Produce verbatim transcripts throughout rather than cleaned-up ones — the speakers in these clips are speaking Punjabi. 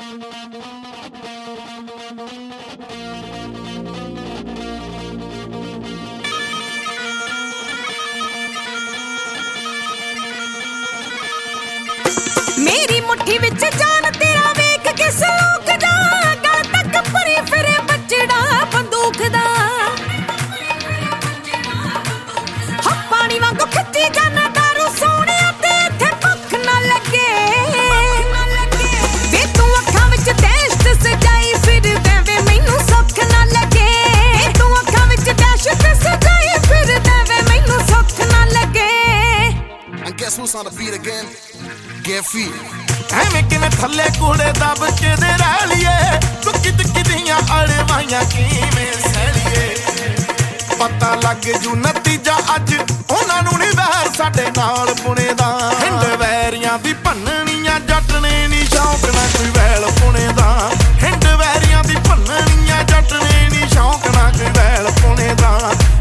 मेरी मुट्ठी विच जान तेरा वेख के सलूक दा गल तक भरी फिरे बचड़ा बंदूक दा हा पानी वांगू खिच्ची जाना दारू सोहणिया ते इत्थे भुख ना लगे वे तू अखां विच दहशत सजाई फिरदा वे मैनू सुख ना लगे तू अखां विच दहशत सजाई फिरदा वे मैनू सुख ना लगे। And guess who's on the beat again? Get free. ਐਵੇਂ ਕਿਵੇਂ ਥੱਲੇ ਕੂੜੇ ਦੱਬ ਕੇ ਦੇ ਰਹਿ ਲਈਏ ਚੁੱਕੀ ਚੁੱਕੀ ਦੀਆਂ ਅੜਵਾਈਆਂ ਕਿਵੇਂ ਸਹਿਲੀਏ ਪਤਾ ਲੱਗ ਜੂ ਨਤੀਜਾ ਅੱਜ ਉਹਨਾਂ ਨੂੰ ਨਹੀਂ ਵੈਰ ਸਾਡੇ ਨਾਲ ਪੁਣੇ ਦਾ ਹਿੰਡ ਵੈਰੀਆਂ ਦੀ ਭੰਨਣੀਆਂ ਜੱਟ ਨੇ ਨੀ ਸ਼ੌਂਕ ਨਾ ਕੋਈ ਵੈਲ ਪੁਣੇ ਦਾ ਹਿੰਡ ਵੈਰੀਆਂ ਦੀ ਭੰਨਣੀਆਂ ਜੱਟ ਨੇ ਨੀ ਸ਼ੌਂਕ ਨਾ ਕੋਈ ਵੈਲ ਪੁਣੇ ਦਾ।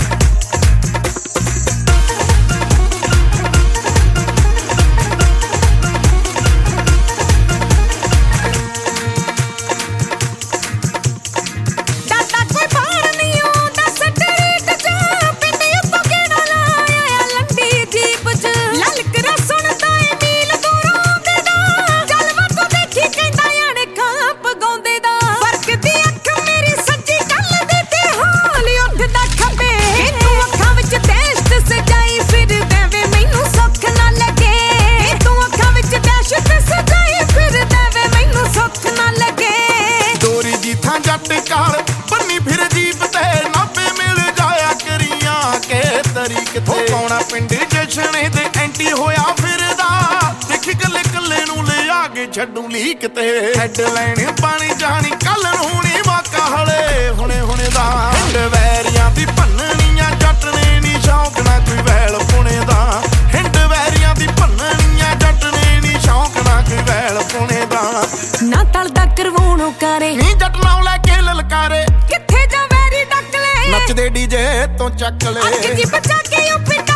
ਜੱਟ ਕਾਲ ਬੰਨੀ ਫਿਰ ਜੀਪ ਤੇ ਨਾਪੇ ਮਿਲ ਜਾਇਆ ਕਰੀਆਂ ਕੇ ਤਰੀਕ ਤੇ ਪਾਉਣਾ ਪਿੰਡ ਜਸ਼ਨੇ ਦੇ ਐਂਟੀ ਹੋਇਆ ਫਿਰਦਾ ਦੇਖੀ ਕੱਲੇ ਕੱਲੇ ਨੂੰ ਲਿਆ ਕੇ ਛੱਡੂ ਲੀਕ ਤੇ ਹੈਡਲਾਈਨ ਪਾਣੀ ਜਾਣੀ ਕੱਲ ਨੂੰ ਨੀ ਵਾਕਾ ਹਲੇ ਹੁਣੇ ਹੁਣੇ ਦਾ ਹਿੰਡ ਵੈਰੀਆਂ ਦੀ ਭੰਨਣੀਆਂ ਜੱਟ ਨੇ ਨੀ ਸ਼ੌਂਕ ਨਾ ਕੋਈ ਵੈਲ ਪੁਣੇ ਦਾ ਹਿੰਡ ਵੈਰੀਆਂ ਦੀ ਭੰਨਣੀਆਂ ਜੱਟ ਨੇ ਨੀ ਸ਼ੌਂਕ ਨਾ ਕੋਈ ਵੈਲ ਪੁਣੇ ਦਾ ਨਾ ਤਲਦਾ ਕਰਵਾਉਣੋਂ ਕਰੇ ਨੀ ਜੱਟ ਨਾਮ ਲੈ ਕੇ ਲਲਕਾਰੇ ਕਿੱਥੇ ਜਾ ਵੈਰੀ ਡੱਕ ਲੈ ਨੱਚਦੇ ਡੀਜੇ ਤੋਂ ਚੱਕ ਲੈ ਅੱਗ ਜੀ ਬਚਾ ਕੇ ਯੂਪੀ